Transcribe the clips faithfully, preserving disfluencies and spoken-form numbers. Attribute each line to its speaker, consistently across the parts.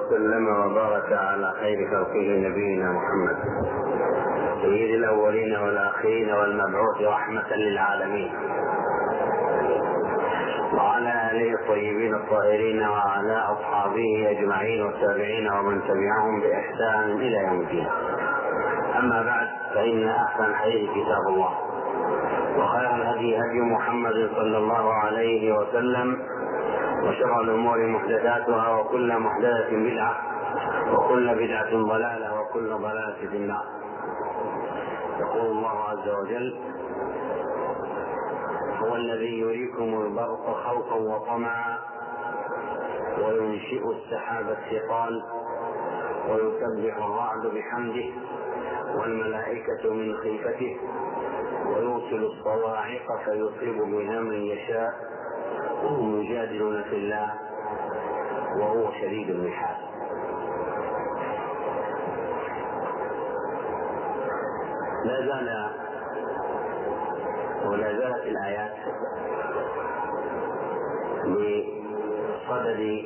Speaker 1: وسلم وبارك على خير خلقه نبينا محمد سيد الأولين والآخرين والمبعوث رحمة للعالمين، وعلى آله الطيبين الطاهرين وعلى أصحابه أجمعين والتابعين ومن تبعهم بإحسان إلى يوم الدين. أما بعد، فإن أحسن الحديث كتاب الله، وخير الهدي هدي محمد صلى الله عليه وسلم، وشر الأمور محدثاتها، وكل محدثة بدعة، وكل بدعة ضلالة، وكل ضلالة في النار. يقول الله عز وجل: هو الذي يريكم البرق خوفا وطمعا وينشئ السحاب الثقال ويسبح الرعد بحمده والملائكة من خيفته ويرسل الصواعق فيصيب بها من يشاء وهم يجادلون في الله وهو شديد المحال. لا زال ولا زالت الآيات بصدد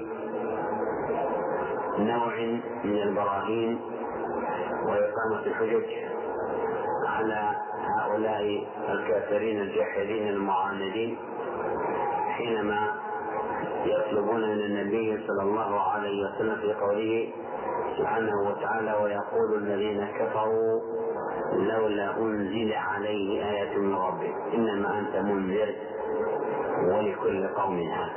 Speaker 1: نوع من البراهين وإقامة الحجج على هؤلاء الكافرين الجاحدين المعاندين، حينما يطلبون من النبي صلى الله عليه وسلم في قوله سبحانه وتعالى: ويقول الذين كفروا لولا أنزل عليه آية من ربه إنما أنت منذر ولكل قوم هاد.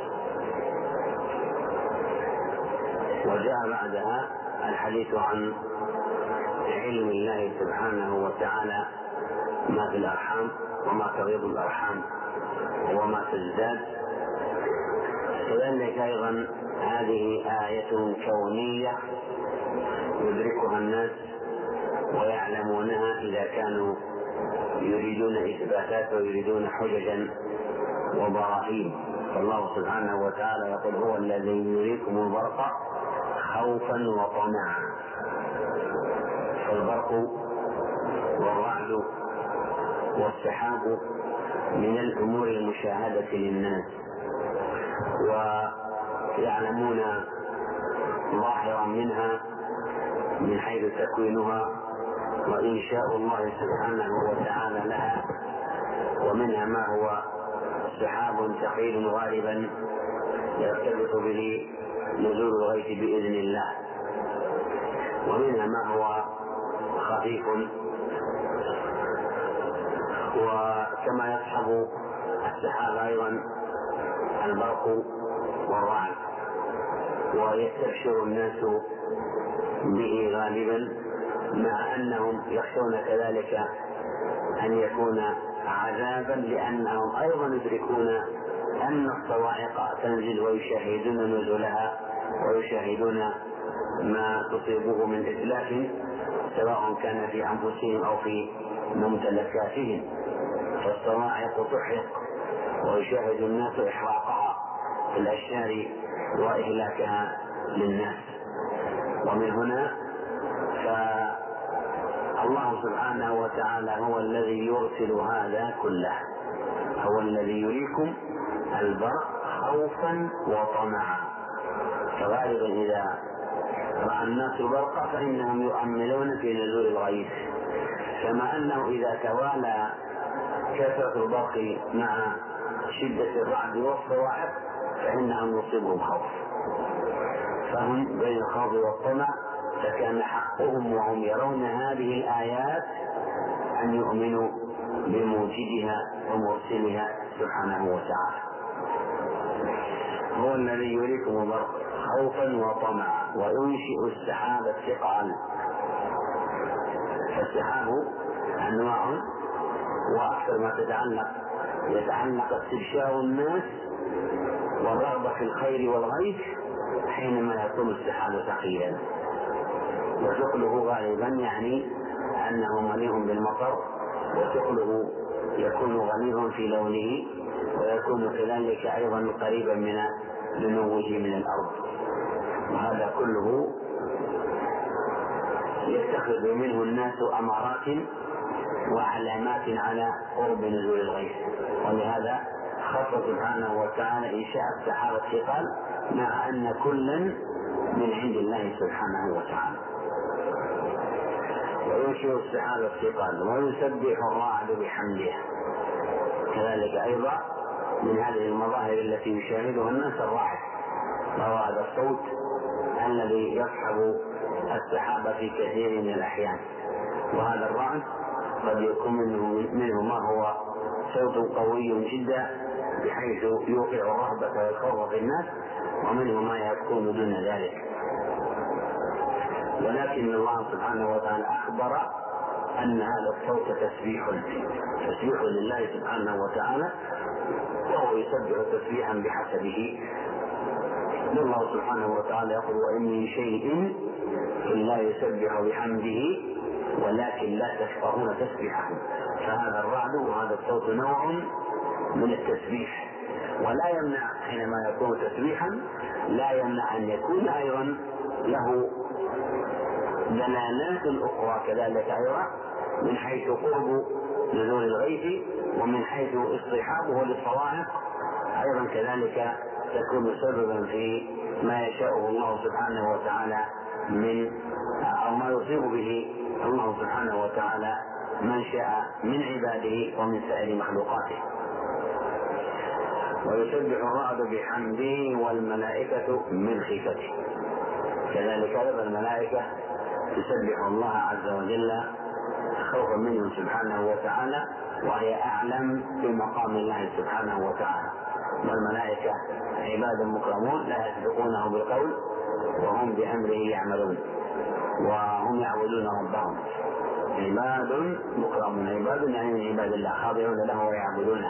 Speaker 1: وجاء بعدها الحديث عن علم الله سبحانه وتعالى ما في الأرحام وما تغيض الأرحام وما تزداد. كذلك أيضا هذه آية كونية يدركها الناس ويعلمونها إذا كانوا يريدون إثباتات ويريدون حججا وبراهين. فالله سبحانه وتعالى يقول: هو الذي يريكم البرق خوفا وطمعا. فالبرق والرعد والسحاب من الأمور المشاهدة للناس، ويعلمون ظاهرا منها من حيث تكوينها وإنشاء الله سبحانه وتعالى لها. ومنها ما هو سحاب ثقيل غالبا يرتبط به نزول الغيث بإذن الله، ومنها ما هو خفيف وكما يصحب السحاب أيضا البرق والرعد، ويستبشر الناس به غالبا، مع أنهم يخشون كذلك أن يكون عذابا، لأنهم أيضا يدركون أن الصواعق تنزل ويشاهدون نزلها ويشاهدون ما تصيبه من إتلاف، سواء كان في أنفسهم أو في ممتلكاتهم. فالصواعق تحرق ويشاهد الناس إحراقها في الأشجار وإهلاكها للناس. ومن هنا فالله سبحانه وتعالى هو الذي يرسل هذا كله، هو الذي يريكم البرق خوفا وطمعا. فغالبا إذا رأى الناس البرق فإنهم يؤملون في نزول الغيث، كما أنه إذا توالى كثرة البرق مع شدة الرعد والصواعق فإنهم يصيبهم خوف، فهم بين الخوف والطمع. فكان حقهم وهم يرون هذه الآيات أن يؤمنوا بموجدها ومرسلها سبحانه وتعالى. هو الذي يريكم البرق خوفا وطمعا وينشئ السحاب الثقال. فالسحاب أنواع، وأكثر ما تتعلق يتعلق استبشار الناس والرغبة في الخير والغيث حينما يكون السحاب ثقيلا. وثقله غالبا يعني أنه مليء بالمطر، وثقله يكون غليظا في لونه، ويكون كذلك أيضا قريبا من دنوه من الأرض. وهذا كله يتخذ منه الناس أمارات وعلامات على قرب نزول الغيث. ولهذا خص سبحانه وتعالى إنشاء السحاب الثقال، مع أن كلا من عند الله سبحانه وتعالى. وينشئ السحاب الثقال ويسبح الرعد بحمده، كذلك أيضا من هذه المظاهر التي يشاهدها الناس الرعد، وهو هذا الصوت الذي يصحب السحاب في كثير من الأحيان. وهذا الرعد قد يكون منه, منه ما هو صوت قوي جدا بحيث يوقع الرهبة والخوف في الناس، ومنه ما يكون دون ذلك. ولكن الله سبحانه وتعالى أخبر أن هذا الصوت تسبيح تسبيح لله سبحانه وتعالى، وهو يسبح تسبيحا بحسبه. الله سبحانه وتعالى يقول: وإن من شيء إلا يسبح بحمده ولكن لا تفقهون تسبيحه. فهذا الرعد وهذا الصوت نوع من التسبيح، ولا يمنع حينما يكون تسبيحا لا يمنع أن يكون أيضا له دلالات أخرى كذلك أيضا، من حيث قرب نزول الغيث ومن حيث اصطحابه للصواعق أيضا كذلك تكون سببا في ما يشاءه الله سبحانه وتعالى من أو ما يصيب به الله سبحانه وتعالى من شاء من عباده ومن سائر مخلوقاته. ويسبح الرعد بحمده والملائكة من خيفته، كذلك أيضا الملائكة تسبح الله عز وجل خوفا منه سبحانه وتعالى، وهي أعلم بمقام الله سبحانه وتعالى. والملائكة عباد مكرمون لا يسبقونه بالقول وهم بأمره يعملون، وهم يعبدون ربهم. عباد مكرمون، عباد يعني من عباد الله خاضعون له ويعبدونه.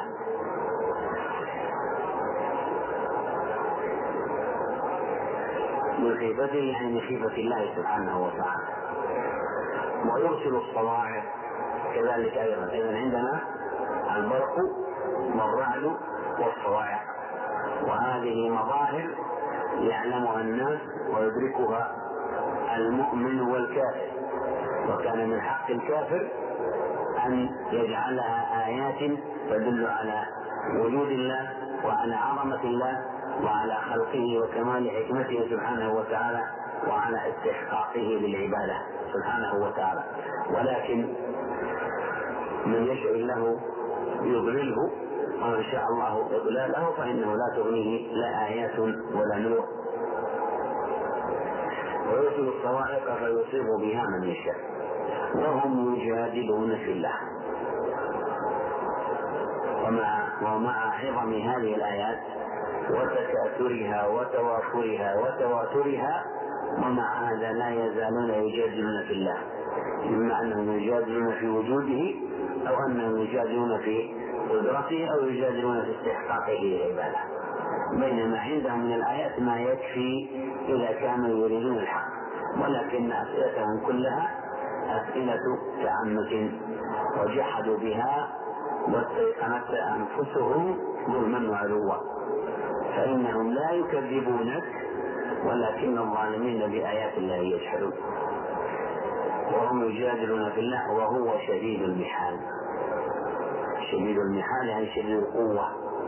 Speaker 1: من خيفته يعني من خيفة الله سبحانه وتعالى. ويرسل الصواعق كذلك أيضا. إذن عندنا البرق والرعد والصواعق، وهذه مظاهر يعلمها الناس ويدركها المؤمن والكافر، وكان من حق الكافر أن يجعلها آيات تدل على وجود الله وعلى عظمة الله وعلى خلقه وكمال حكمته سبحانه وتعالى وعلى استحقاقه للعبادة سبحانه وتعالى. ولكن من يشاء الله يضلله، ومن شاء الله إضلاله فإنه لا تغنيه لا آيات ولا نور. ويرسل الصواعق فيصيب بها من يشاء وهم يجادلون في الله. ومع, ومع عظم هذه الآيات وتكاثرها وتوافرها وتواترها، ومع هذا لا يزالون يجادلون في الله، إما أنهم يجادلون في وجوده أو أنهم يجادلون في قدرته أو يجادلون في استحقاقه للعبادة، بينما عندهم من الآيات ما يكفي إذا كانوا يريدون الحق، ولكن أسئلتهم كلها أسئلة تعنت وجحدوا بها واستيقنت أنفسهم ظلما وعلوا، فإنهم لا يكذبونك ولكن الظالمين بآيات الله يجحدون. وهم يجادلون في الله وهو شديد المحال. شديد المحال يعني شديد القوة.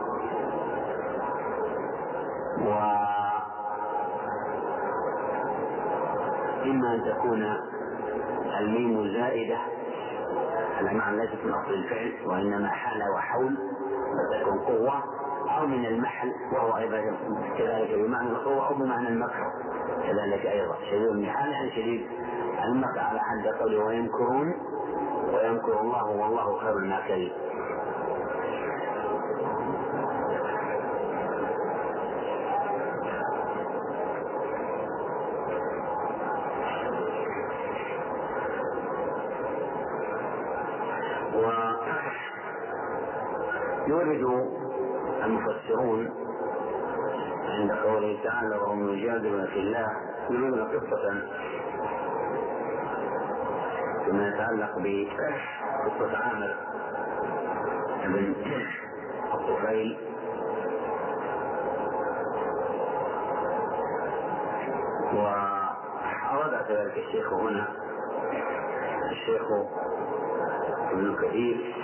Speaker 1: وإما أن تكون الميم زائدة على معنى ليست من أصل الفعل وإنما حال وحول فتكون قوة، أو من المحل وهو أيضا كذلك بمعنى القوة أو بمعنى المكر كذلك أيضا. شديد المحال يعني شديد المكر على حد قوله ويمكرون ويمكر الله والله خير الماكرين. ويورد المفسرون عند قوله تعالى وهم يجادلون في الله يريدون قصة فيما يتعلق بقصة عامر بن الطفيل وأراد ذلك الشيخ هنا الشيخ ابن كثير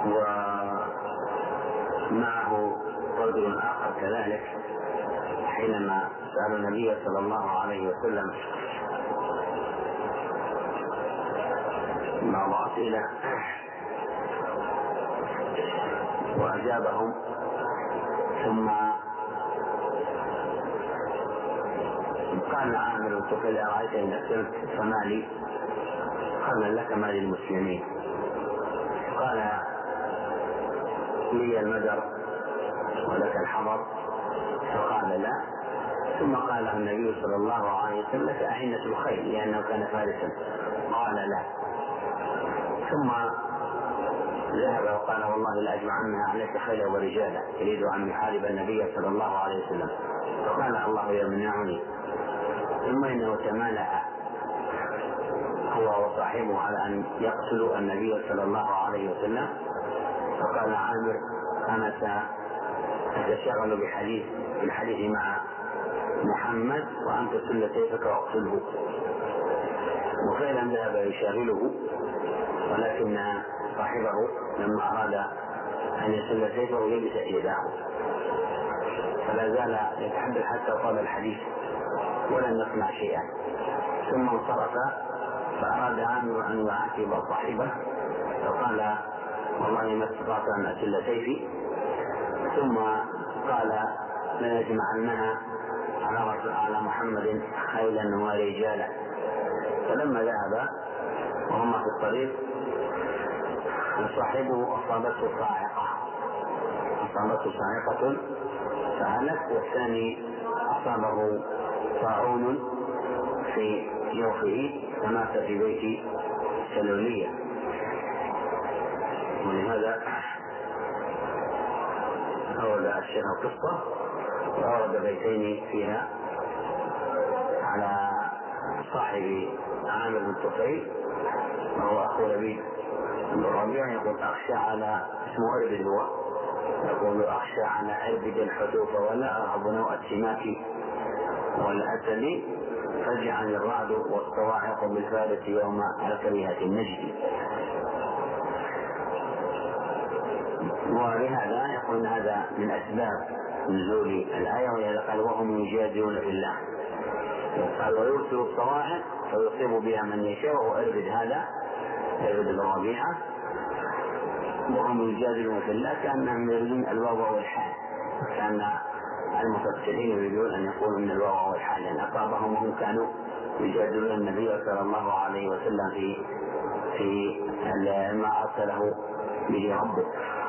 Speaker 1: ومعه رجل آخر كذلك حينما سأل النبي صلى الله عليه وسلم بعض أسئلة وأجابهم، ثم قال عامر بن طفيل أرأيت إن أسلمت فما لي؟ قال لك ما للمسلمين؟ قال لي المدر ولك الحضر، فقال لا. ثم قال له النبي صلى الله عليه وسلم لك أعنة الخيل لأنه كان فارسا، قال لا. ثم ذهب وقال والله لأجمعنها عليك خيلا ورجالا، يريد أن يحارب النبي صلى الله عليه وسلم، فقال الله يمنعني. ثم إنه تمالأ هو وصاحبه على أن يقتلوا النبي صلى الله عليه وسلم، فقال عامر أنا سأتشغل بحديث بالحديث مع محمد وأنت سل سيفك واقتله. وفعلا ذهب يشاغله، ولكن صاحبه لما أراد أن يسل سيفه يلبس يداه، فلا زال يتحدث حتى طال الحديث ولم يصنع شيئا. ثم انصرف فأراد عامر أن يعاتب صاحبه، فقال والله ما استطعت أن أسل سيفي. ثم قال لنجمعنها على محمد خيلا ورجالا. فلما ذهب وهم في الطريق صاحبه أصابته صاعقة أصابته صاعقة فهلك، والثاني أصابه طاعون في جوفه فمات في بيت سلولية. ولهذا أورد الشيخ القصة وأورد بيتين فيها على صاحب عامر بن طفيل وهو أخو لبيد بن ربيعة، يقول أخشى على اسمه أربد، هو يقول أخشى على أربد الحتوف ولا أرهب نوء السماك والأسد، فجعل الرعد والصواعق بالفارس يوم الكريهة النجد. ولهذا يقول هذا من أسباب نزول الآية، ولهذا قال وهم يجادلون في الله، قال ويرسل الصواعق فيصيب بها من يشاء، وأربد هذا أربد الربيعة وهم يجادلون في الله كأنهم يريدون الواو والحال، كأن المفسرين يريدون أن يقولوا من الواو والحال لأن أصابهم وهم كانوا يجادلون النبي صلى الله عليه وسلم في في ما أرسله به ربه.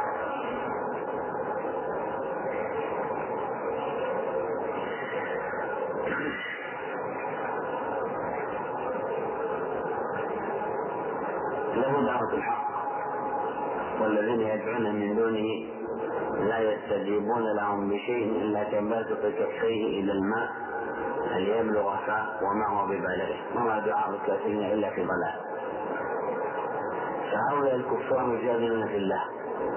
Speaker 1: له دعوة الحق والذين يدعون من دونه لا يستجيبون لهم بشيء إلا كباسط كفيه إلى الماء ليبلغ فاه وما هو ببالغه وما دعاء الكافرين إلا في ضلال. فهؤلاء الكفار يجادلون في الله،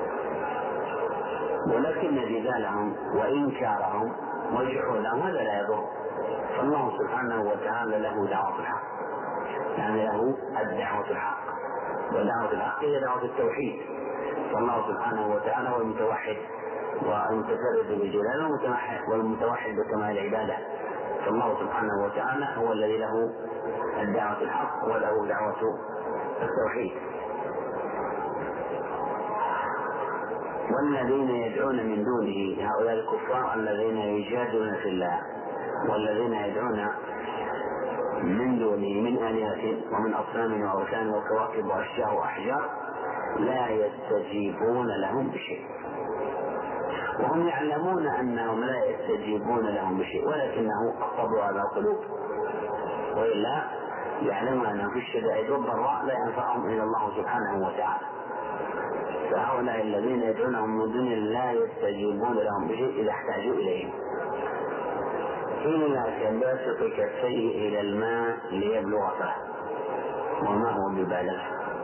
Speaker 1: ولكن جدالهم وإنكارهم وجحودهم هذا لا يضر، فالله سبحانه وتعالى له دعوة الحق، يعني له الدعوة الحق، ودعوة الحق هي دعوة التوحيد، فالله سبحانه وتعالى هو المتوحد والمتفرد بجلاله والمتوحد بكمال العبادة، فالله سبحانه وتعالى هو الذي له الدعوة الحق وله دعوة التوحيد. والذين يدعون من دونه هؤلاء الكفار الذين يجادلون في الله، والذين يدعون من دونه من آلهة ومن أصنام وأوثان وكواكب وأشجار وأحجار لا يستجيبون لهم بشيء، وهم يعلمون أنهم لا يستجيبون لهم بشيء، ولكنه أصابوا على القلوب، وإلا يعلمون أنهم في الشدائد والضراء لا ينفعهم إلا الله سبحانه وتعالى. فهؤلاء الذين يدعونهم من دون لا يستجيبون لهم بشيء إذا احتاجوا إليهم، إلا كباسط كفيه إلى الماء ليبلغ فاه وما هو ببالغ.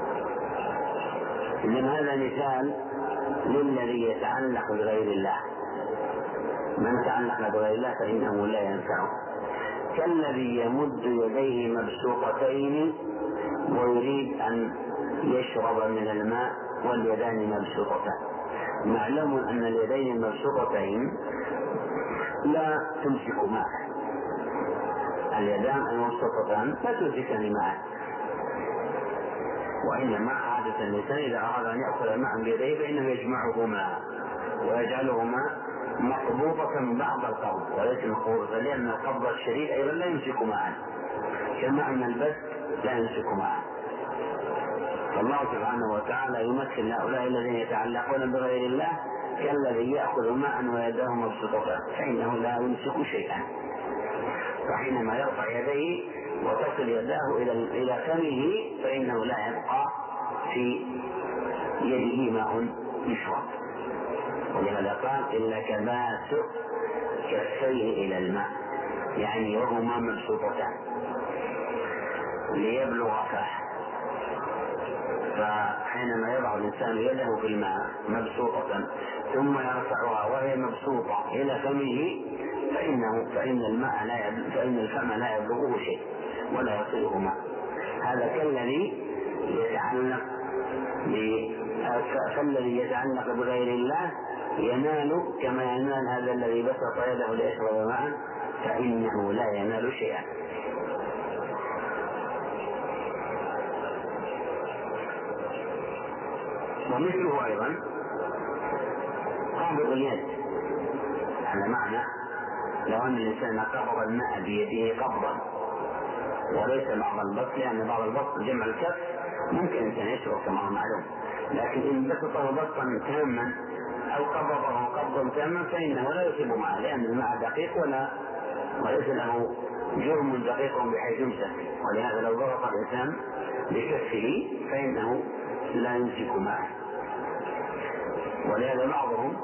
Speaker 1: إذن هذا مثال للذي يتعلق بغير الله، من تعلق بغير الله فإنه لا ينفعه، كالذي يمد يديه مبسوطتين ويريد أن يشرب من الماء واليدان مبسوطتان. معلوم أن اليدين المبسوطتين لا تمسك ماء، اليدان المبسوطتان لا تمسكان ماء، وإنما عادة الإنسان إذا أراد أن يأخذ ماء بيديه فإنه يجمعهما ويجعلهما مقبوضة بعض القبض وليس مقبوضة، لأن القبض الشديد أيضا لا يمسك ماء، كما أن البث لا يمسك ماء. فالله سبحانه وتعالى يمثل هؤلاء الذين يتعلقون بغير الله كالذي يأخذ ماء ويداه مبسوطتان فإنه لا يمسك شيئا، فحينما يرفع يديه وتصل يداه إلى إلى فمه فإنه لا يبقى في يده ماء يشرب. ولهذا قال إلا كباسط كفيه إلى الماء، يعني وهما مبسوطتان ليبلغ فاه. فحينما يضع الإنسان يده في الماء مبسوطة ثم يرفعها وهي مبسوطة إلى فمه فإنه فإن الماء لا يبلغ فإن الفم لا يبلغه شيء ولا يصله ماء. هذا كالذي يتعلق فالذي يتعلق بغير الله ينال كما ينال هذا الذي بسط يده ليشرب ماء فإنه لا ينال شيئا. ومثله أيضا قابض اليد، على معنى لو أن الإنسان قبض الماء بيده قبضا وليس بعض البسط، لأن بعض البسط جمع الكف ممكن الإنسان يشرب كما هو معلوم، لكن إن بسطه بسطا تاما أو قبضه قبضا تاما فإنه لا يصيب معه، لأن الماء دقيق ولا وليس له جرم دقيق بحيث يمسك، ولهذا لو ضغط الإنسان بكفه فإنه لا يمسك معه. ولهذا بعضهم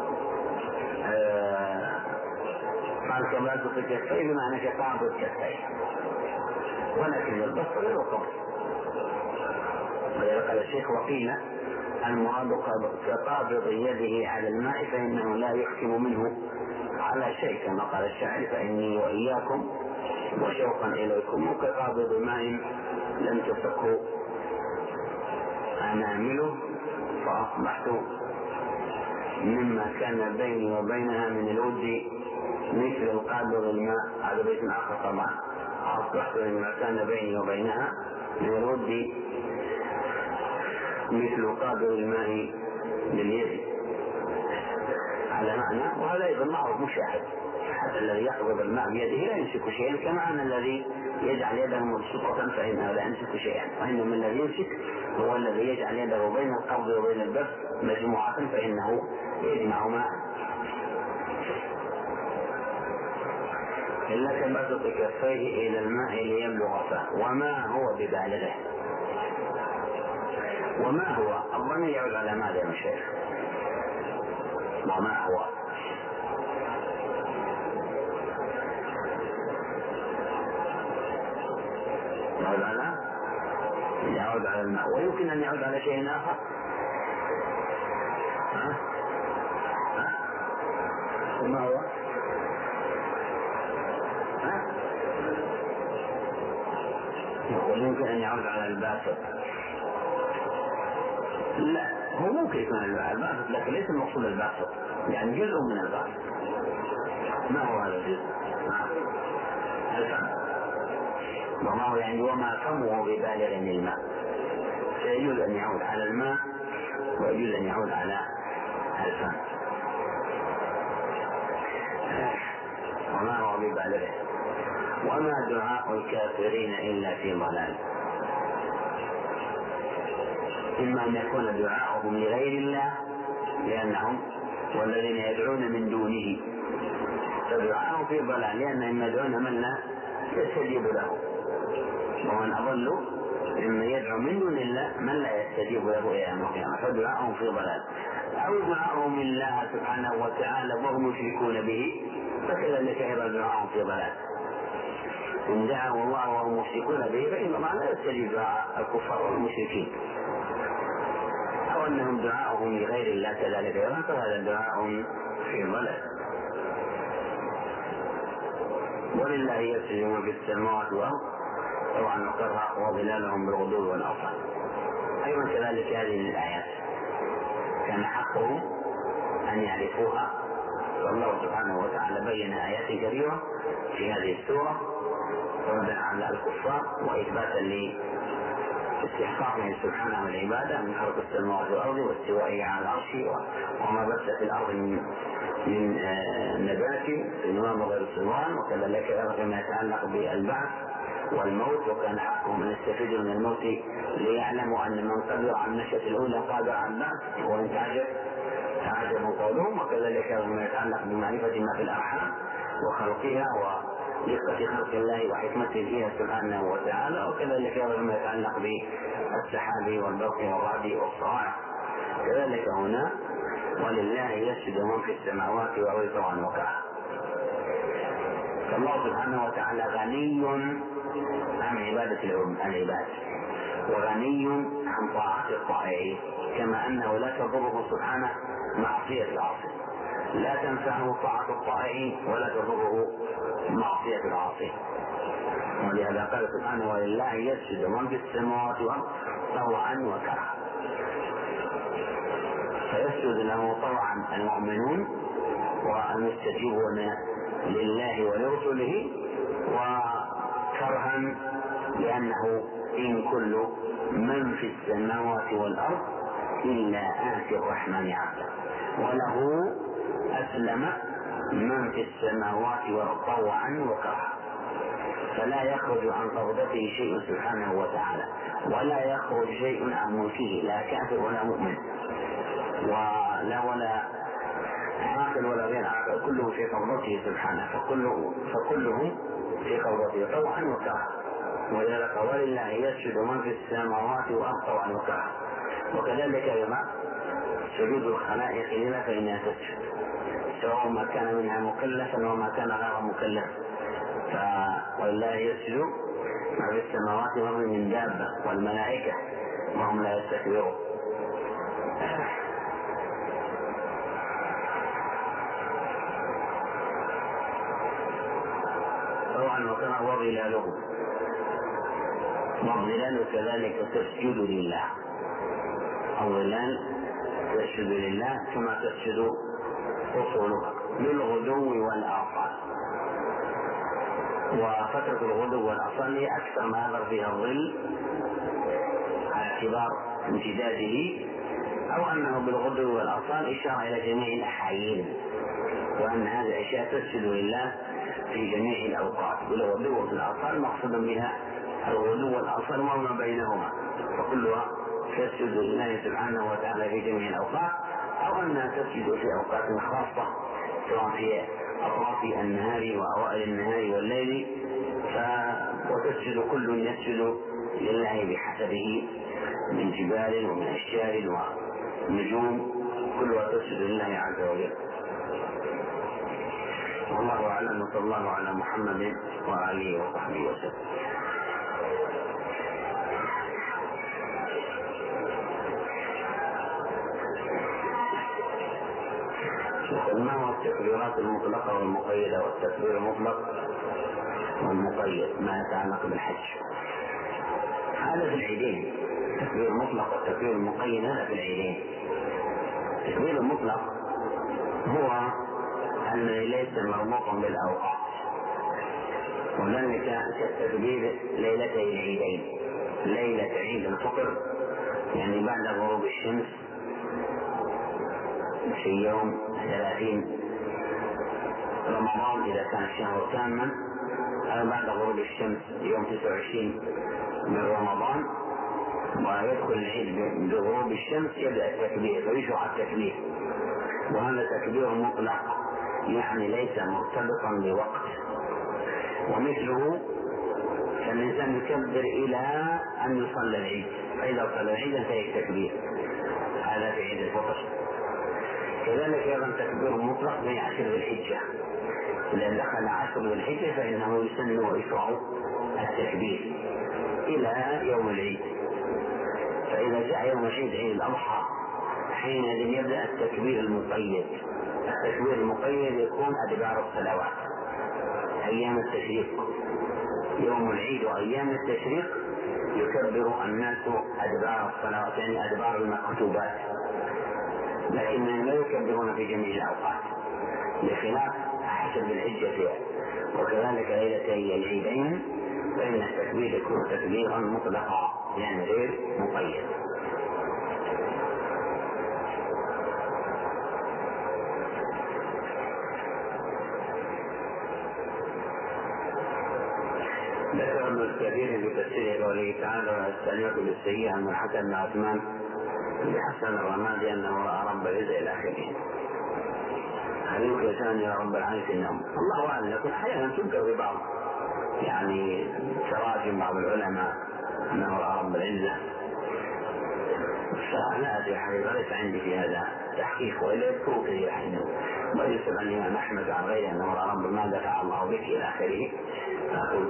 Speaker 1: آه قال كباسط الكفين بمعنى كقابض الكفين، ولكن البسط غير قبض. ولهذا قال الشيخ وقيل المراد كقابض يده على الماء فإنه لا يحكم منه على شيء، كما قال الشاعر فإني وإياكم وشوقا إليكم كقابض ماء لم تسقه أنامله فأصبحت مما كان بيني وبينها من الود مثل القابض الماء. هذا بيت آخر طبعا. أصبحت مما كان بيني وبينها من الود مثل قابض الماء باليد، على معنى. وهذا أيضا معروف مشاهد، حتى الذي يقبض الماء بيده لا يمسك شيئا، كما أن الذي يجعل يده مبسوطة فإنه لا يمسك شيئا، وإنما الذي يمسك هو الذي يجعل يده بين القبض وبين البث مجموعة فإنه يجمع ماء. إلا كباسط كفيه إلى الماء ليبلغ فاه وما هو ببالغه. وما هو الضمير يعود على ماذا يا شيخ؟ وما هو يعود على يعود على الماء، ويمكن أن يعود على شيء آخر. ها؟ ها؟ وما هو؟ ها؟ ويمكن أن يعود على الباسط. لا، هو ممكن يكون الباسط لكن ليس المقصود الباسط، يعني جزء من الباسط. ما هو هذا الجزء؟ الفم. وما هو يعني وما فمه ببالغ من الماء، فيجوز أن يعود على الماء ويجوز أن يعود على الفم. وما هو ببالغه. وما دعاء الكافرين إلا في ضلال. إما أن يكون دعاؤهم لغير الله لأنهم والذين يدعون من دونه فدعاؤهم في ضلال، لأنهم يدعون من لا يستجيب له، ومن أضل ممن يدعو من دون الله من لا يستجيب له إلى يوم القيامة، فدعاؤهم في ضلال. أو دعاؤهم الله سبحانه وتعالى وهم يشركون به فكذلك أيضا دعاؤهم في ضلال. إن دعوا الله وهم مشركون به فإن الله لا يستجيب دعاء الكفار والمشركين. أو أنهم دعاؤهم لغير الله كذلك أيضا فهذا دعاء في ضلال. ولله يسجد ما في السماوات والأرض طبعا وقرها وظلالهم بالغدو والآصال. أيضا كذلك هذه الآيات وكان حقهم أن يعرفوها. والله سبحانه وتعالى بين آيات كثيرة في هذه السورة ردا على الكفار وإثباتا لاستحقاقه سبحانه العبادة من خلق السماوات والأرض واستوائه على العرش وما بث في الأرض من من نبات صنوان وغير صنوان، وكذلك فيما يتعلق بالبعث والموت، وكان حقهم ان يستفيدوا من الموت ليعلموا ان من قدر على النشأة الاولى قادر على البعث وان تعجب تعجب قولهم، وكذلك فيما يتعلق بمعرفة ما في الارحام وخلقها ودقة خلق الله وحكمته فيها سبحانه وتعالى، وكذلك فيما يتعلق بالسحاب والبرق والرعد والصواعق. كذلك هنا ولله يسجد من في السماوات والارض طوعا وكرها. فالله سبحانه وتعالى غني عن عبادة العباد وغني عن طاعة الطائعين، كما انه لا تضره سبحانه معصية العاصي، لا تنفعه طاعة الطائعين ولا تضره معصية العاصي. ولهذا قال سبحانه ولله يسجد من في السماوات والارض طوعا وكرها، فيسجد له طوعا المؤمنون والمستجيبون لله ولرسله، وكرها لأنه إن كل من في السماوات والأرض إلا آتي الرحمن عبدا، وله أسلم من في السماوات والأرض طوعا وكرها، فلا يخرج عن قبضته شيء سبحانه وتعالى، ولا يخرج شيء عن ملكه، لا كافر ولا مؤمن ولا ولا عاقل ولا غير عاقل، كله في قبضته سبحانه، فكله فكلهم في قبضته طوعا وكرها. ولذلك ولله يسجد من في السماوات والارض طوعا وكرها. وكذلك ايضا سجود الخلائق لنا فانها تسجد، سواء ما كان منها مكلفا وما كان غير مكلف. ولله يسجد ما في السماوات والارض من دابه والملائكه وهم لا يستكبرون. طوعا وكرها وظلاله، والظلال كذلك تسجد لله، الظلال تسجد لله كما تسجد اصولها للغدو والاصال. وفترة الغدو والاصال هي اكثر ما يظهر فيها الظل على اعتبار امتداده، او انه بالغدو والاصال اشاره الى جميع الاحايين، وان هذه الاشياء تسجد لله في جميع الاوقات. بالغدو والاصال مقصود بها الغدو والاصال وما بينهما، فكلها تسجد لله سبحانه وتعالى في جميع الاوقات، او انها تسجد في اوقات خاصه سواء في اطراف النهار واوائل النهار والليل، ف... وتسجد كل يسجد لله بحسبه من جبال ومن اشجار ونجوم، كلها تسجد لله عز وجل. والله اعلم، وصلى الله على محمد وآله وصحبه وسلم. ما هو التكبيرات المطلقة والمقيدة؟ والتكبير المطلق والمقيد ما يتعلق بالحج هذا في العيدين. التكبير المطلق والتكبير المقيد هذا في العيدين. التكبير المطلق هو أنه ليس مربوطا بالأوقات، وذلك كالتكبير ليلتي العيدين، ليلة عيد الفطر يعني بعد غروب الشمس في يوم ثلاثين رمضان إذا كان الشهر تاما، أو بعد غروب الشمس يوم تسعة وعشرين من رمضان، ويدخل العيد بغروب الشمس يبدأ التكبير ويشرع التكبير، وهذا تكبير مطلق يعني ليس مرتبطا بوقت. ومثله فالإنسان يكبر إلى أن يصلى العيد، فإذا صلى العيد انتهى التكبير، هذا في عيد الفطر. كذلك أيضا تكبير مطلق في عشر ذي الحجة، إذا دخل عشر ذي الحجة فإنه يسن ويشرع التكبير إلى يوم العيد. فإذا جاء يوم العيد عيد الأضحى حينئذ يبدأ التكبير المقيد. التكبير المقيد يكون أدبار الصلوات، أيام التشريق، يوم العيد وأيام التشريق يكبر الناس أدبار الصلوات، يعني أدبار المكتوبات، لكنهم لا يكبرون في جميع الأوقات، بخلاف حسب الحجة فيها. وكذلك ليلتي العيدين فإن التكبير يكون تكبيرا مطلقا، يعني غير مقيد. ذكر ابن الكثير في تفسير قوله تعالى: ويستعنون بالسيئة عن الحكم بن عثمان بحسن الرمادي أنه رأى رب العزة إلى آخره. هل يمكن أن يرى رب العالمين في النوم؟ الله أعلم، لكن أحيانا تنكر في بعض يعني تراجم بعض العلماء أنه رأى رب العزة، فلا أدري حقيقة، ليس عندي في هذا تحقيق، وإلا يذكروا في حين ويسأل عن الإمام أحمد عن غيره أنه رأى رب ماذا فعل الله بك إلى آخره. فأقول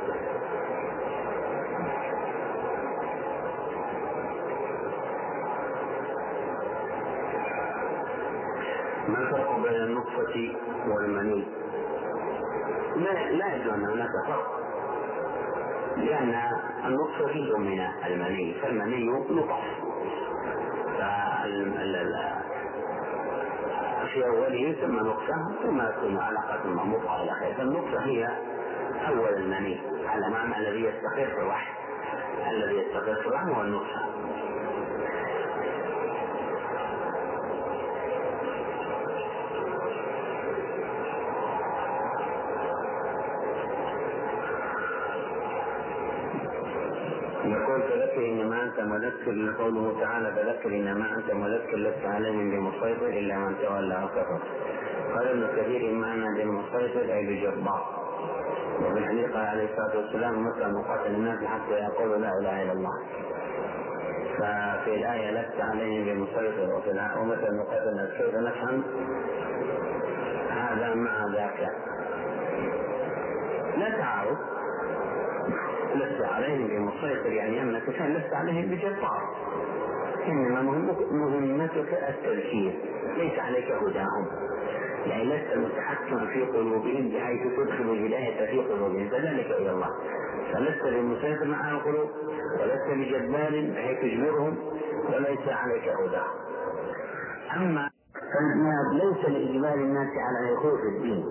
Speaker 1: ما الفرق بين النطفة والمني؟ لا, لا يجوز أن هناك فرق، لأن النطفة جزء من المني، فالمني نطف، في أوله ثم نطفة ثم تكون علاقة مضغة إلى آخره. فالنطفة هي أول المني، على معنى الذي يستقر في الرحم، الذي يستقر في الرحم هو النطفة. يقول: فذكر إنما أنت مذكر، لقوله تعالى: فذكر إنما أنت مذكر لست عليهم بمسيطر إلا من تولى وكفر. قال ابن كثير: معنى بالمسيطر أي بجبار. وفي الحديث قال عليه الصلاة والسلام: مثل مقاتل الناس حتى يقولوا لا إله إلا الله. ففي الآية لست عليهم بمسيطر، وفي الآية ومثل مقاتل الناس، كيف نفهم هذا مع ذاك؟ لا تعارض. لست عليهم بمسيطر يعني أنك كان لست عليهم بجبار، إنما مهمتك التذكير، ليس عليك هداهم، يعني لست المتحكم في قلوبهم بحيث تدخل الهداية في قلوبهم، فذلك إلى الله. فلست بمسيطر مع القلوب، ولست بجبار بحيث تجبرهم، وليس عليك هداهم. أما فالجهاد ليس لإجبار الناس على دخول في الدين،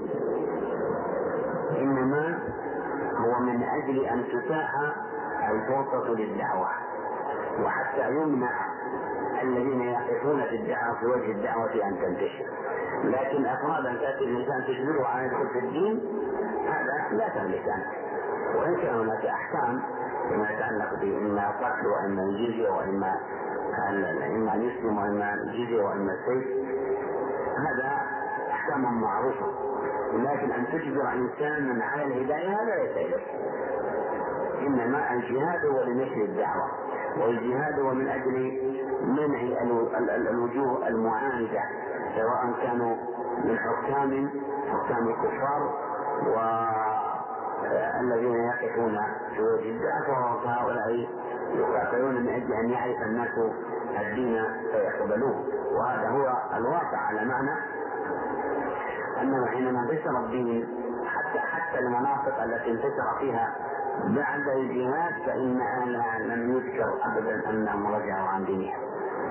Speaker 1: إنما هو من أجل أن تتاح الفرصة للدعوة، وحتى يمنع الذين يقفون في الدعوة في وجه الدعوة أن تنتشر. لكن أفرادا تأتي الإنسان تجبره على يدخل في الدين، هذا لا تملك أنت. وإن كان هناك أحكام فيما يتعلق بإما القتل وإما الجزية وإما إما اليسلم وإما الجزية وإما السيف، هذا أحكام معروفة، لكن أن تجبر إنسانا على الهداية هذا ليس إليك. إنما الجهاد هو لنشر الدعوة، والجهاد هو من أجل منع الوجوه المعاندة، سواء كانوا من حكام حكام الكفار والذين يقفون في وجه الدعوة، فهؤلاء يقاتلون من أجل أن يعرف الناس الدين فيقبلوه. وهذا هو الواقع، على معنى أنه حينما انتشر الدين حتى حتى المناطق التي انتشر فيها بعد الجهاد فإن أهلها لم يذكر أبدا أنهم رجعوا عن دينهم.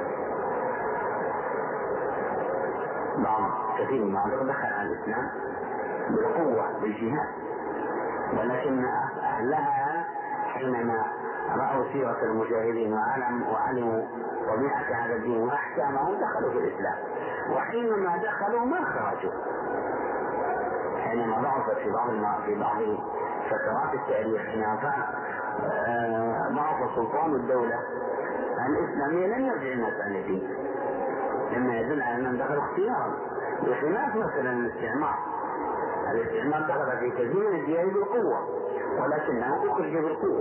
Speaker 1: بعض كثير من المناطق دخل على الإسلام بالقوة بالجهاد، ولكن أهلها حينما رأوا سيرة المجاهدين وعلموا طبيعة هذا الدين وأحكامه دخلوا في الإسلام، وحينما دخلوا ما خرجوا. حينما ضعفت في بعض في بعض فترات التاريخ حينما ضعف سلطان الدولة الإسلامية لم يرجع الناس عن الدين، لما يدل على أنهم دخلوا اختيارا، بخلاف مثلا الاستعمار. الاستعمار دخل في كثير من الديار بالقوة، ولكنه أخرج بالقوة.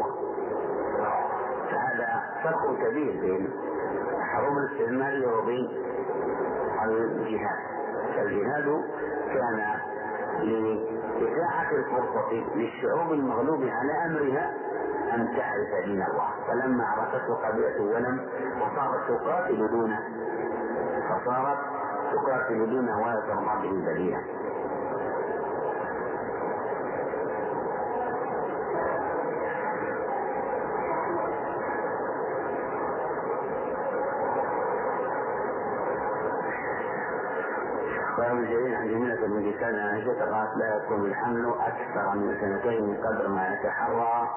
Speaker 1: فهذا فرق كبير بين حروب الاستعمار وبين الجهاد. فالجهاد كان لإتاحة الفرصة للشعوب المغلوب على أمرها أن تعرف دين الله، فلما عرفته قبيلة ولم وصارت تقاتل دونه فصارت تقاتل دونه ولا ترضى به بديلا. وابن جرير عن جميلة بن جسان عن عائشة قالت لا يكون الحمل أكثر من سنتين قدر ما يتحرى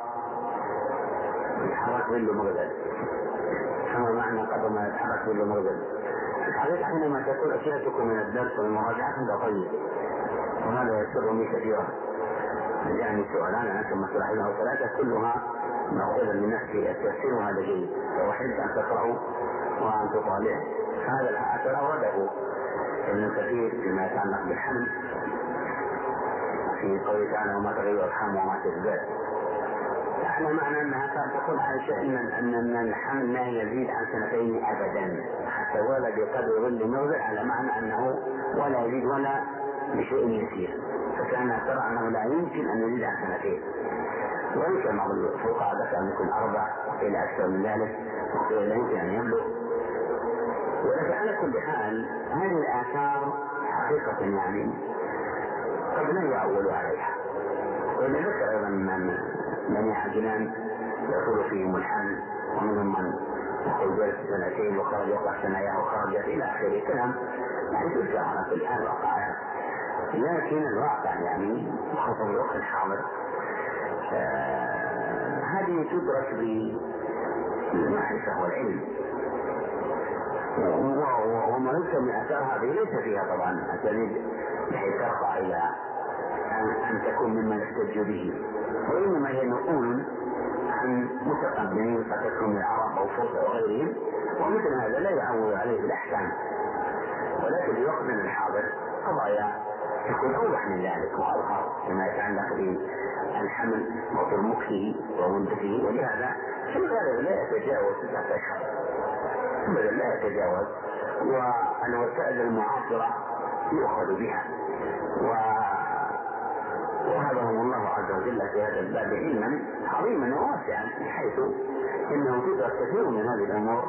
Speaker 1: يتحرك بالله مغزل. كما معنى قدر ما يتحرك بالله مغزل. الحقيقة حينما تكون أسئلتكم من الدرس والمراجعة فهذا طيب، وهذا يسرني كثيرا. جاءني سؤالان عن ثم سؤالين أو ثلاثة كلها موعظة لنفسي التفسير، وهذا جيد، فأحب أن تقرأوا وأن تطالعوا. هذا الأثر أورده ابن كثير فيما يتعلق بالحمل في قوله تعالى وما تغير الأرحام وما تزداد، على معنى أنها كانت تقول عائشة إن أن الحمل لا يزيد عن سنتين أبدا حتى ولد قدر ظل موضع، على معنى أنه ولا يزيد ولا بشيء يسير، فكانها ترى أنه لا يمكن أن يزيد عن سنتين، ويمكن بعض الفقهاء ذكر أن يكون أربع وقيل أكثر من ذلك وقيل لا يمكن أن يبلغ. ولكن على كل حال هذه الآثار حقيقة يعني قد لا يعول عليها. وإذا ذكر أيضا من بني عجلان يطول فيهم الحمل، ومنهم من يقول جلس سنتين وخرج وقع ثناياه وخرجت إلى آخر كلام، يعني تذكر على كل حال وقائع، لكن الواقع يعني خاصة في الوقت الحاضر آه هذه تدرك بالمعرفة والعلم، وما ليس من أثار هذه ليس فيها طبعا أساليب بحيث ترفع إلى أن تكون مما يحتج به، وإنما هي نقول عن متقدمين قد تكون من العرب أو فرس أو غيرهم، ومثل هذا لا يعول عليه الأحكام. ولكن في وقتنا الحاضر قضايا تكون أوضح من ذلك وأظهر فيما يتعلق بالحمل وطول مكسه ومدته، ولهذا في الغالب لا يتجاوز تسعة أشهر أبدا، لا يتجاوز، والوسائل المعاصرة يؤخذ بها، وهذا الله عز وجل في هذا الباب علما عظيما وواسعا، بحيث انه تدرك كثير من هذه الامور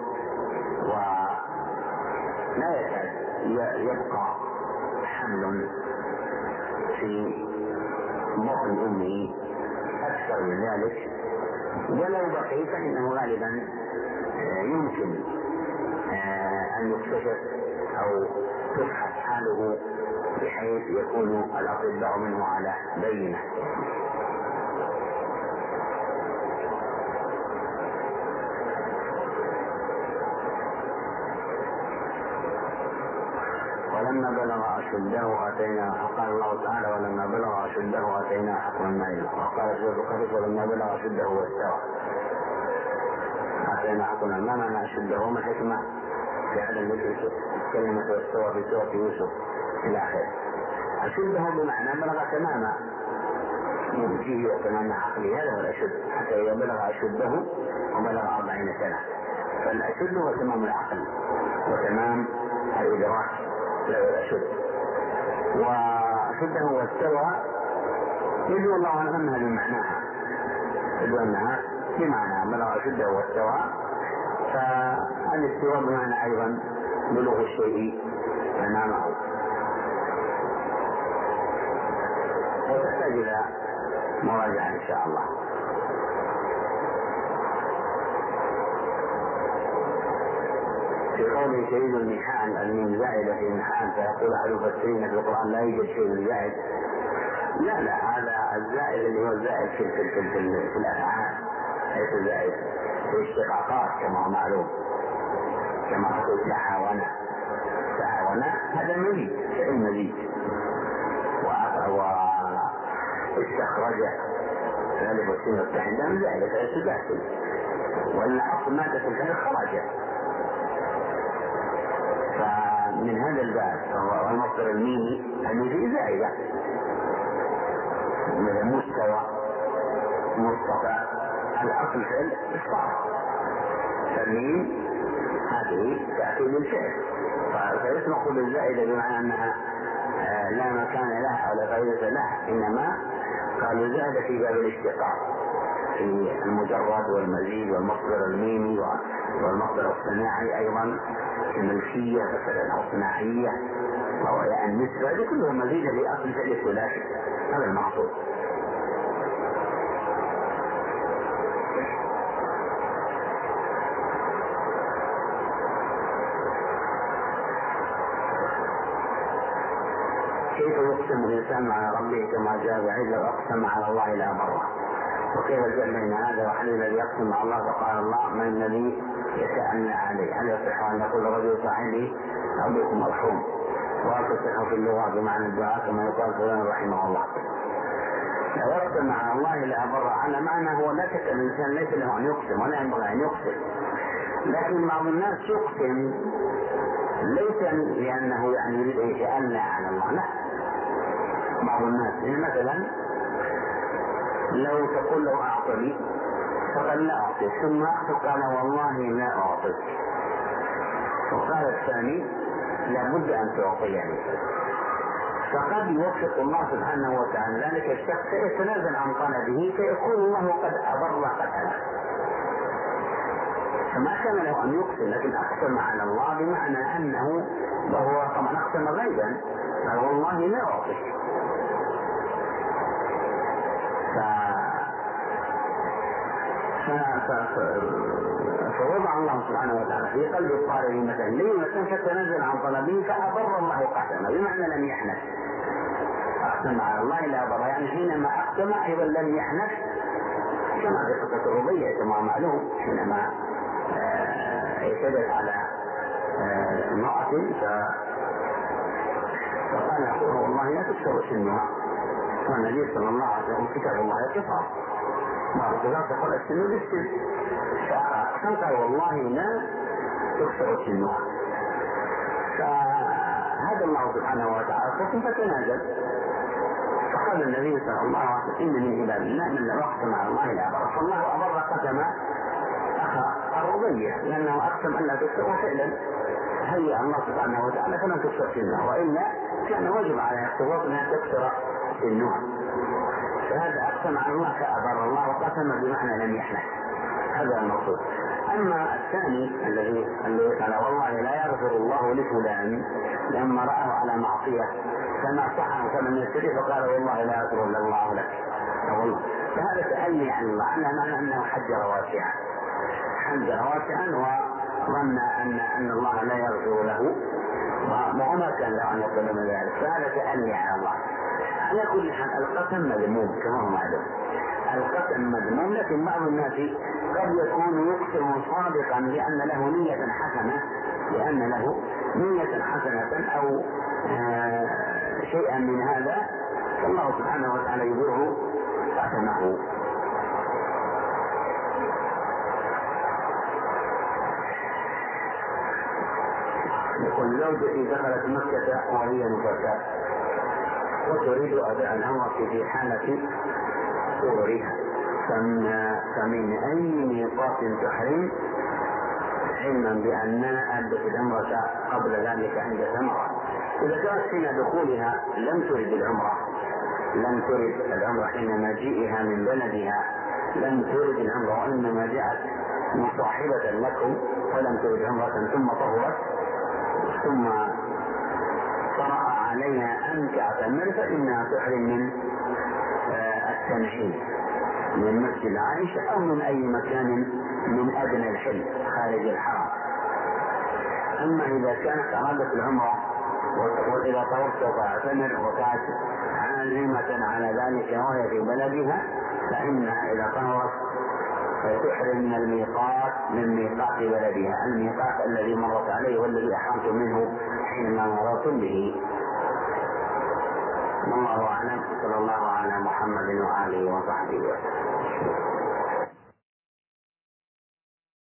Speaker 1: ولا يكاد يبقى حمل في بطن امه اكثر من ذلك، ولو بقي فانه غالبا يمكن ان يكتشف او تبحث حاله بحيث يكون الأطباء منه على بينة. ولما بلغ أشده آتيناه، قال الله تعالى ولما بلغ أشده آتيناه حكما معين، وقال سورة القصص ولما بلغ أشده واستوى آتيناه حكما. ما معنى أشده وما الحكمة في عدم ذكر كلمة واستوى في سورة يوسف إلى آخره؟ أشده بمعنى بلغ تمام ملكه وتمام عقله، هذا هو الأشد، حتى إذا بلغ أشده وبلغ أربعين سنة، فالأشد هو تمام العقل وتمام الإدراك له الأشد. وأشده واستوى يجب الله عنه أنها بمعناها، يجب أنها بمعنى بلغ أشده واستوى، فالاستواء بمعنى أيضا بلوغ الشيء تمامه، وتحتاج إلى مراجعة إن شاء الله. في قول شديد المحال الميم زائدة في المحال، فيقول أهل المفسرين في القرآن لا يوجد شيء زائد. لا لا هذا الزائد اللي هو الزائد في, في, في, في, في الأفعال، ليس الزائد في الاشتقاقات كما هو معلوم، كما قلت تعاون تعاون هذا مزيد فعل مزيد، واستخرج ذلك والسين والتحدى من ذلك فليس باطل، والعصر مادة الفعل خرج. فمن هذا الباب والمصدر الميمي الميمي زائدة مثل مستوى مصطفى، الأصل فعل إصطاف، فالميم هذه تأتي للفعل، فيسمح بالزائدة بمعنى أنها لا مكان لها ولا فائدة لها، إنما قالوا زائدة في باب الاشتقاق في المجرد والمزيد والمصدر الميمي والمصدر الصناعي أيضا الملكية مثلا أو صناعية أو يعني النسبة، هذه كلها مزيدة لأصل فعل الثلاثي، هذا المقصود. يقسم الإنسان على ربه كما جاء بعيد لو أقسم على الله لا بره. وكيف الجمع بين هذا وحديث الذي يقسم على الله فقال الله من الذي يتأنى عليه؟ هل يصح أن يقول رجل صاحبي أبوكم مرحوم؟ وهل تصح في اللغة بمعنى الدعاء كما يقال فلان رحمه الله؟ لو يقسم على الله لا بر على معنى هو لا شك الإنسان ليس له أن يقسم ولا ينبغي أن يقسم، لكن بعض الناس يقسم ليس لأنه يعني يريد أن يتأنى على الله، لا. بعض الناس يعني مثلا لو تقول له أعطني فقال لا أعطيك، ثم قال والله لا أعطيك، وقال الثاني لابد أن تعطيني، فقد يوفق الله سبحانه وتعالى ذلك الشخص فيتنازل عن طلبه فيقول الله قد أضر قد ألف، فما كان له أن يقسم، لكن أقسم على الله بمعنى أنه وهو طبعا أقسم غيبا قال والله لا أعطيك. فوضع الله سبحانه وتعالى في قلب الطالب مثلا ليمة فتنزل عن طلبه فأضر الله قسمه بمعنى لم يحنث. أقسم على الله لا أضر، يعني حينما أقسم أيضا لم يحنث، كما في قصة الربيع كما معلوم حينما اعتدت على امرأة فقال أخوه والله لا تكسر سنها، والنبي صلى الله عليه وسلم كتاب الله القصاص والقصاص تقول السن بالسن، فقال والله لا تكسر سنها، فهذا الله سبحانه وتعالى حكم فتنازل، فقال النبي صلى الله عليه وسلم إن من عباد الله من لم يقسم على الله لا أبر، فالله أبر قسم أخا الربيع لأنه أقسم أن لا تكسر، وفعلا هيأ الله سبحانه وتعالى فلم تكسر سنها، وإلا كان واجب على اختبار أنها تكسر سنها، فهذا أقسم على الله فأبر الله وقسم بمعنى لم يحنث، هذا المقصود. أما الثاني الذي الذي قال والله لا يغفر الله لفلان لما رآه على معصية فما صحه فلم يستطيع فقال والله لا يغفر الله لك، فهذا تأني عن الله على معنى أنه حجر واسعا حجر واسعا وظن أن أن الله لا يغفر له وما كان له أن يقول من ذلك، فهذا تأني على الله. على كل حال القسم مذموم كما هو معلوم، القسم مذموم، لكن بعض الناس قد يكون يقسم صادقا لأن له نية حسنة لأن له نية حسنة أو آه شيئا من هذا، فالله سبحانه وتعالى يبره قسمه. يقول زوجتي دخلت مكة وهي نفساء وتريد أداء العمرة في حالة صغرها، فمن أي ميقات تحرم علما بأننا أدت العمرة قبل ذلك عند ثمرة؟ إذا كانت حين دخولها لم ترد العمرة لم ترد العمرة حين مجيئها من بلدها لم ترد العمرة وإنما جاءت مصاحبة لكم ولم ترد عمرة ثم طهرت ثم طرأ عليها أن تعتمر فإنها تحرم من التنعيم من مسجد عائشة أو من أي مكان من أدنى الحل خارج الحرم. أما إذا كانت أرادت العمرة وإذا طورت سوف أعتمر وكانت عازمة على ذلك وهي في بلدها فإنها إذا طورت فتحرم من الميقات من ميقات بلدها، الميقات الذي مرت عليه والذي أحرمت منه حينما مررتم به. والله أعلم، صلى الله على محمد وآله وصحبه وسلم.